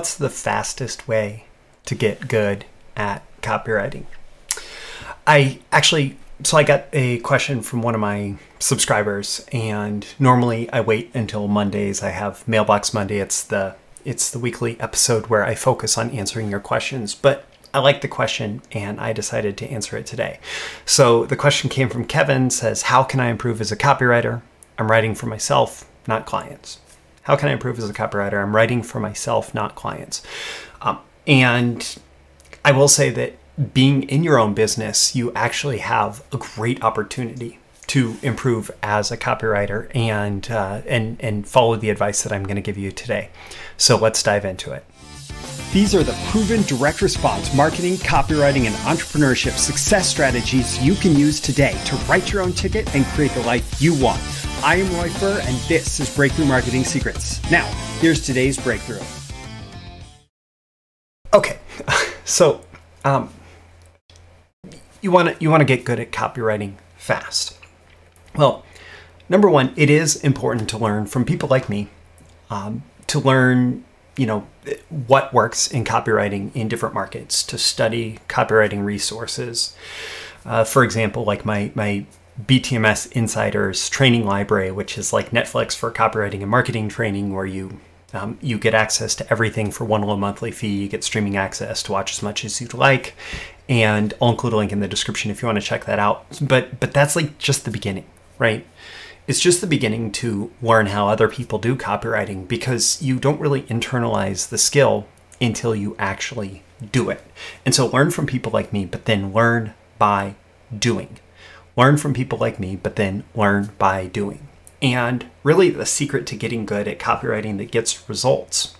what's the fastest way to get good at copywriting? I got a question from one of my subscribers, and normally I wait until Mondays. I have Mailbox Monday. It's the weekly episode where I focus on answering your questions, but I like the question and I decided to answer it today. So the question came from Kevin, says, how can I improve as a copywriter? I'm writing for myself, not clients. How can I improve as a copywriter? I'm writing for myself, not clients. And I will say that being in your own business, you actually have a great opportunity to improve as a copywriter and follow the advice that I'm going to give you today. So let's dive into it. These are the proven direct response marketing, copywriting, and entrepreneurship success strategies you can use today to write your own ticket and create the life you want. I am Roy Furr, and this is Breakthrough Marketing Secrets. Now, here's today's breakthrough. Okay, so you want to get good at copywriting fast. Well, number one, it is important to learn from people like me, to learn what works in copywriting in different markets, to study copywriting resources. For example, like my BTMS Insiders training library, which is like Netflix for copywriting and marketing training, where you get access to everything for one low monthly fee. You get streaming access to watch as much as you'd like. And I'll include a link in the description if you want to check that out. But that's like just the beginning, right? It's just the beginning to learn how other people do copywriting, because you don't really internalize the skill until you actually do it. And so learn from people like me, but then learn by doing. Learn from people like me, but then learn by doing. And really the secret to getting good at copywriting that gets results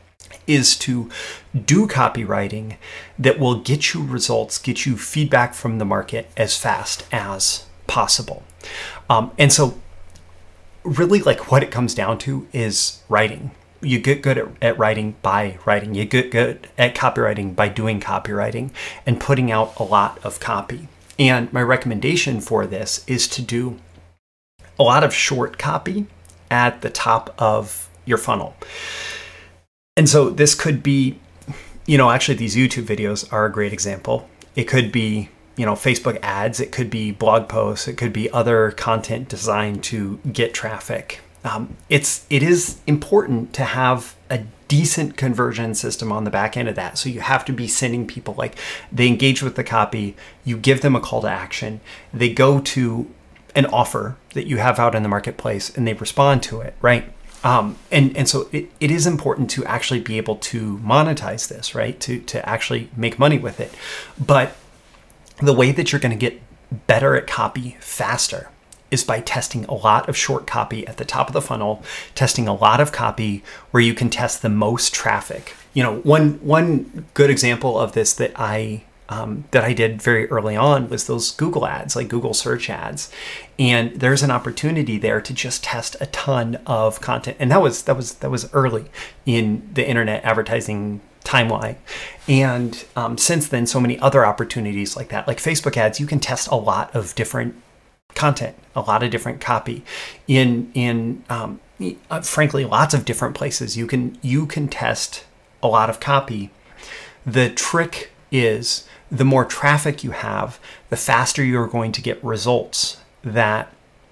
is to do copywriting that will get you results, get you feedback from the market as fast as possible. And so really, like, what it comes down to is writing. You get good at writing by writing. You get good at copywriting by doing copywriting and putting out a lot of copy. And my recommendation for this is to do a lot of short copy at the top of your funnel. And so this could be, actually these YouTube videos are a great example. It could be Facebook ads, it could be blog posts, it could be other content designed to get traffic. It is important to have a decent conversion system on the back end of that. So you have to be sending people, like, they engage with the copy, you give them a call to action, they go to an offer that you have out in the marketplace and they respond to it, right? And so it is important to actually be able to monetize this, right? To actually make money with it. But the way that you're going to get better at copy faster is by testing a lot of short copy at the top of the funnel, testing a lot of copy where you can test the most traffic. One good example of this that I did very early on was those Google ads, like Google search ads. And there's an opportunity there to just test a ton of content. And that was early in the internet advertising timeline. And since then, so many other opportunities like that, like Facebook ads, you can test a lot of different content, a lot of different copy in frankly, lots of different places. You can test a lot of copy. The trick is, the more traffic you have, the faster you're going to get results that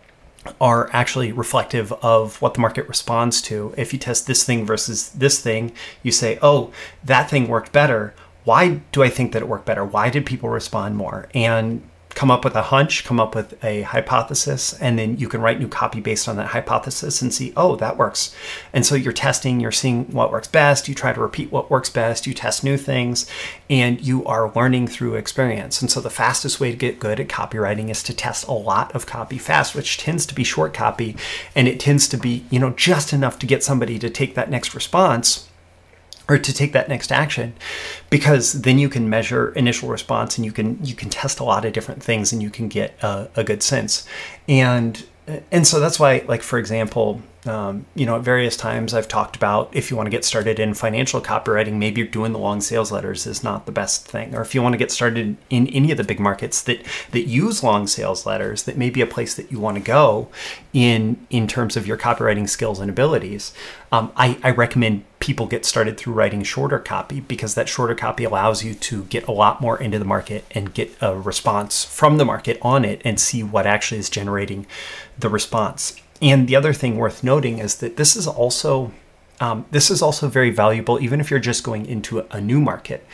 are actually reflective of what the market responds to. If you test this thing versus this thing, you say, oh, that thing worked better. Why do I think that it worked better? Why did people respond more? And come up with a hunch, come up with a hypothesis, and then you can write new copy based on that hypothesis and see, oh, that works. And so you're testing, you're seeing what works best, you try to repeat what works best, you test new things, and you are learning through experience. And so the fastest way to get good at copywriting is to test a lot of copy fast, which tends to be short copy, and it tends to be, just enough to get somebody to take that next response or to take that next action, because then you can measure initial response and you can test a lot of different things and you can get a good sense. And so that's why, like, for example, At various times I've talked about if you want to get started in financial copywriting, maybe doing the long sales letters is not the best thing. Or if you want to get started in any of the big markets that use long sales letters, that may be a place that you want to go in terms of your copywriting skills and abilities. I recommend people get started through writing shorter copy, because that shorter copy allows you to get a lot more into the market and get a response from the market on it and see what actually is generating the response. And the other thing worth noting is that this is also very valuable, even if you're just going into a new market.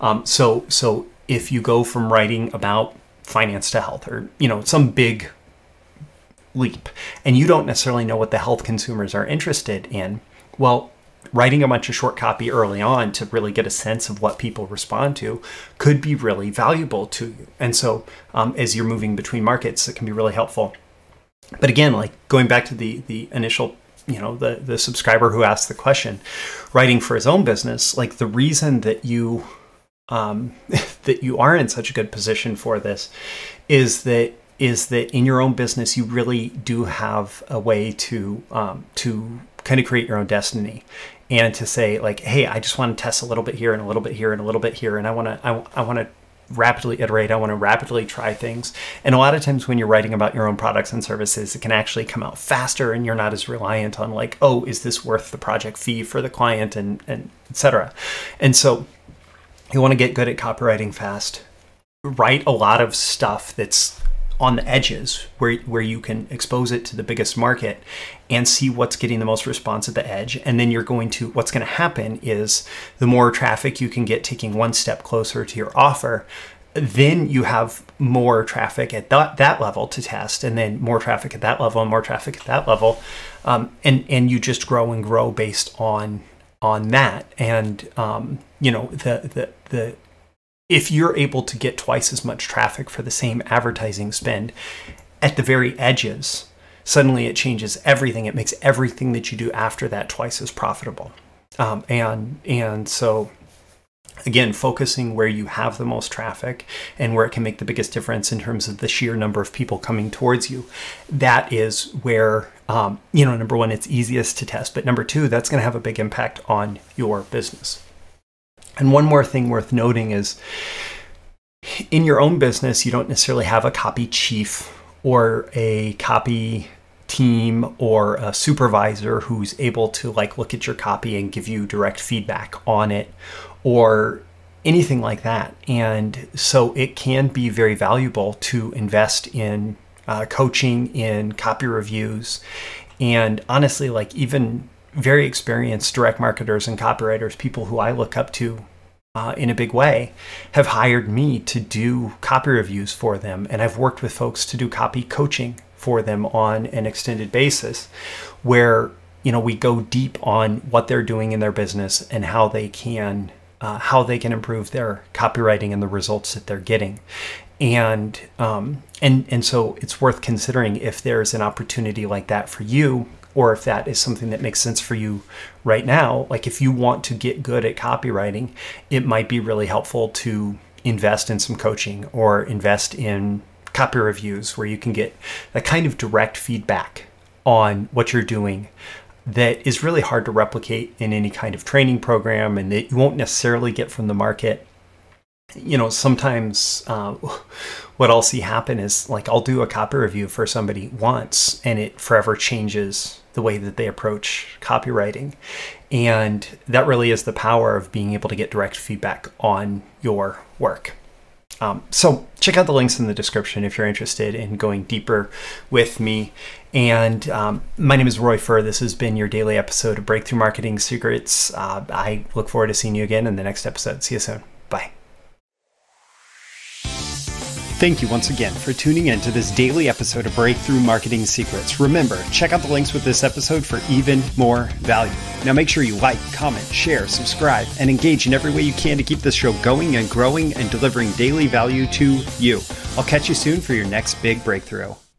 So if you go from writing about finance to health, or some big leap, and you don't necessarily know what the health consumers are interested in, well, writing a bunch of short copy early on to really get a sense of what people respond to could be really valuable to you. And so as you're moving between markets, it can be really helpful. But again, like going back to the initial, the subscriber who asked the question, writing for his own business, like the reason that you that you are in such a good position for this is that in your own business, you really do have a way to kind of create your own destiny, and to say like, hey, I just want to test a little bit here and a little bit here and a little bit here, and I want to rapidly iterate. I want to rapidly try things. And a lot of times when you're writing about your own products and services, it can actually come out faster, and you're not as reliant on like, oh, is this worth the project fee for the client, and et cetera. And so you want to get good at copywriting fast. Write a lot of stuff that's on the edges where you can expose it to the biggest market and see what's getting the most response at the edge. And then what's going to happen is the more traffic you can get taking one step closer to your offer, then you have more traffic at that level to test, and then more traffic at that level and more traffic at that level. And you just grow and grow based on that. And, if you're able to get twice as much traffic for the same advertising spend at the very edges, suddenly it changes everything. It makes everything that you do after that twice as profitable. And so, again, focusing where you have the most traffic and where it can make the biggest difference in terms of the sheer number of people coming towards you, that is where, number one, it's easiest to test. But number two, that's going to have a big impact on your business. And one more thing worth noting is in your own business, you don't necessarily have a copy chief or a copy team or a supervisor who's able to like look at your copy and give you direct feedback on it or anything like that. And so it can be very valuable to invest in coaching, in copy reviews, and honestly, like even very experienced direct marketers and copywriters, people who I look up to in a big way, have hired me to do copy reviews for them. And I've worked with folks to do copy coaching for them on an extended basis, where, we go deep on what they're doing in their business and how they can improve their copywriting and the results that they're getting. And so it's worth considering if there's an opportunity like that for you, or if that is something that makes sense for you right now. Like if you want to get good at copywriting, it might be really helpful to invest in some coaching or invest in copy reviews where you can get that kind of direct feedback on what you're doing that is really hard to replicate in any kind of training program, and that you won't necessarily get from the market. Sometimes what I'll see happen is like I'll do a copy review for somebody once and it forever changes the way that they approach copywriting. And that really is the power of being able to get direct feedback on your work. So check out the links in the description if you're interested in going deeper with me. And my name is Roy Furr. This has been your daily episode of Breakthrough Marketing Secrets. I look forward to seeing you again in the next episode. See you soon. Bye. Thank you once again for tuning in to this daily episode of Breakthrough Marketing Secrets. Remember, check out the links with this episode for even more value. Now make sure you like, comment, share, subscribe, and engage in every way you can to keep this show going and growing and delivering daily value to you. I'll catch you soon for your next big breakthrough.